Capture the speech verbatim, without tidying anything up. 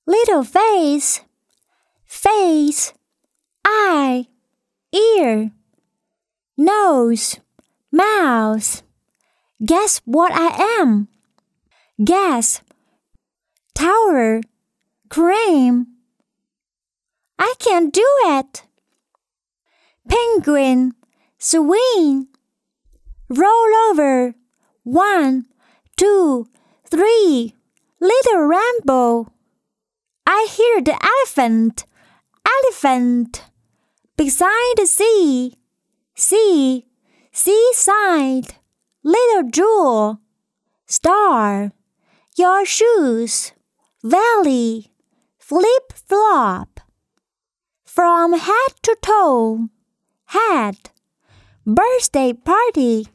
Little face, face, eye, ear, nose, mouth. Guess what I am? Guess, tower, cream. I can't do it. Penguin, swing, roll over, one, two, three, little rainbow. I hear the elephant, elephant, beside the sea, sea, seaside, little jewel, star, your shoes, valley, flip-flop, from head to toe, head, birthday party.